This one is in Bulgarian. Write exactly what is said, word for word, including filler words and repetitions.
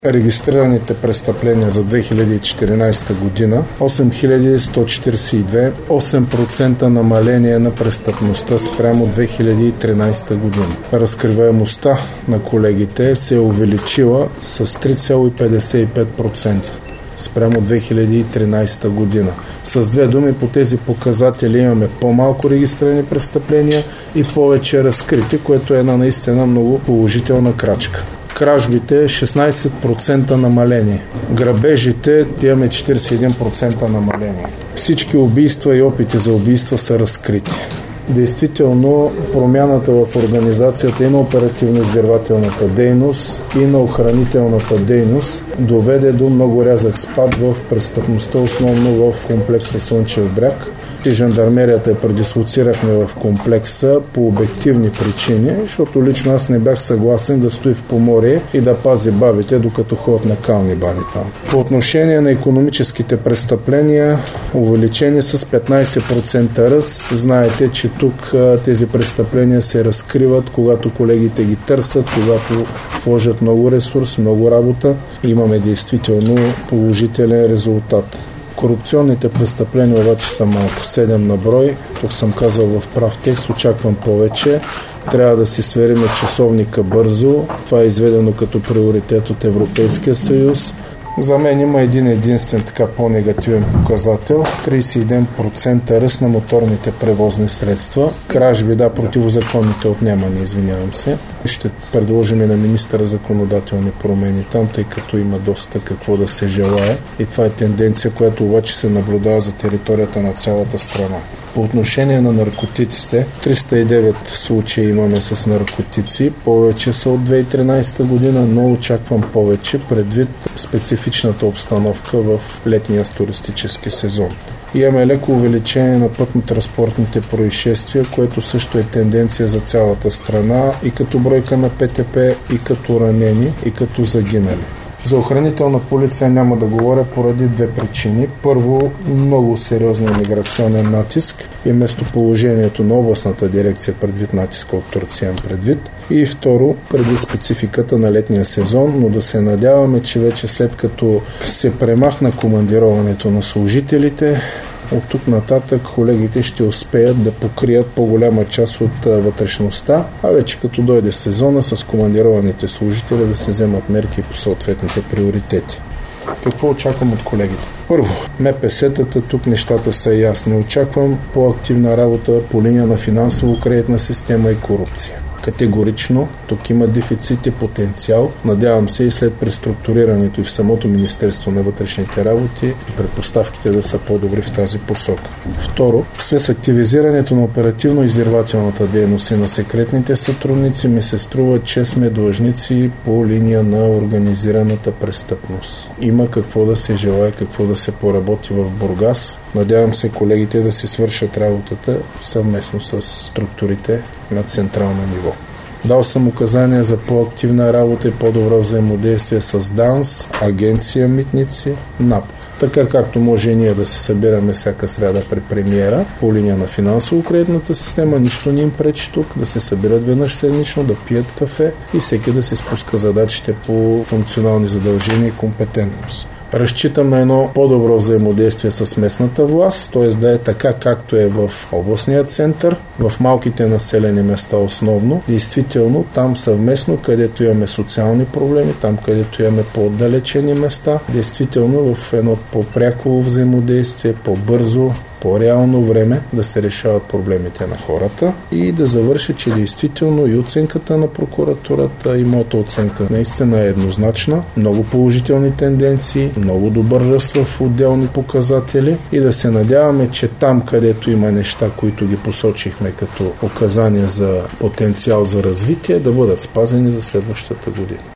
Регистрираните престъпления за две хиляди и четиринадесета година осем хиляди сто четиридесет и две, осем процента намаление на престъпността спрямо две хиляди и тринадесета година. Разкриваемостта на колегите се е увеличила с три цяло петдесет и пет процента спрямо две хиляди и тринадесета година. С две думи, по тези показатели имаме по-малко регистрирани престъпления и повече разкрити, което е една наистина много положителна крачка. Кражбите шестнадесет процента намаление. Грабежите имаме четиридесет и един процента намаление. Всички убийства и опити за убийства са разкрити. Действително, промяната в организацията и на оперативно-издирвателната дейност и на охранителната дейност доведе до много рязък спад в престъпността, основно в комплекса Слънчев бряг. И жандармерията я предислоцирахме в комплекса по обективни причини, защото лично аз не бях съгласен да стои в Поморие и да пази бабите, докато ходят на кални баби там. По отношение на икономическите престъпления, увеличени с петнадесет процента ръст. Знаете, че тук тези престъпления се разкриват, когато колегите ги търсят, когато вложат много ресурс, много работа. Имаме действително положителен резултат. Корупционните престъпления обаче са малко, седем на брой. Тук съм казал в прав текст, очаквам повече. Трябва да си сверим часовника бързо. Това е изведено като приоритет от Европейския съюз. За мен има един единствен така по-негативен показател. тридесет и един процента ръст на моторните превозни средства. Кражби, да, противозаконните отнемания, извинявам се. Ще предложим и на министъра законодателни промени там, тъй като има доста какво да се желае. И това е тенденция, която обаче се наблюдава за територията на цялата страна. По отношение на наркотиците, триста и девет случаи имаме с наркотици, повече са от две хиляди и тринадесета година, но очаквам повече предвид специфичната обстановка в летния туристически сезон. Имаме леко увеличение на пътно-транспортните происшествия, което също е тенденция за цялата страна и като бройка на ПТП, и като ранени, и като загинали. За охранителна полиция няма да говоря поради две причини. Първо, много сериозен миграционен натиск и местоположението на областната дирекция предвид натиска от Турция предвид. И второ, предвид спецификата на летния сезон, но да се надяваме, че вече след като се премахна командироването на служителите, от тук нататък колегите ще успеят да покрият по-голяма част от вътрешността, а вече като дойде сезона с командированите служители да се вземат мерки по съответните приоритети. Какво очаквам от колегите? Първо, МПС-тата, тук нещата са ясни. Очаквам по-активна работа по линия на финансово-кредитна система и корупция. Категорично, тук има дефицит и потенциал. Надявам се и след преструктурирането и в самото Министерство на вътрешните работи предпоставките да са по-добри в тази посока. Второ, с активизирането на оперативно-издирвателната дейност и на секретните сътрудници ми се струва, че сме длъжници по линия на организираната престъпност. Има какво да се желае, какво да се поработи в Бургас. Надявам се колегите да се свършат работата съвместно с структурите на централно ниво. Дал съм указания за по-активна работа и по-добро взаимодействие с ДАНС, Агенция Митници, НАП. Така както може и ние да се събираме всяка сряда при премиера по линия на финансово-кредитната система, нищо не им пречи тук да се събират веднъж седмично, да пият кафе и всеки да се спуска задачите по функционални задължения и компетентност. Разчитам на едно по-добро взаимодействие с местната власт, т.е. да е така както е в областния център, в малките населени места основно. Действително там съвместно, където имаме социални проблеми, там където имаме по-отдалечени места, действително в едно по-пряко взаимодействие, по-бързо, по-реално време да се решават проблемите на хората и да завърши, че действително и оценката на прокуратурата и моята оценка наистина е еднозначна, много положителни тенденции, много добър ръст в отделни показатели и да се надяваме, че там, където има неща, които ги посочихме като указания за потенциал за развитие, да бъдат спазени за следващата година.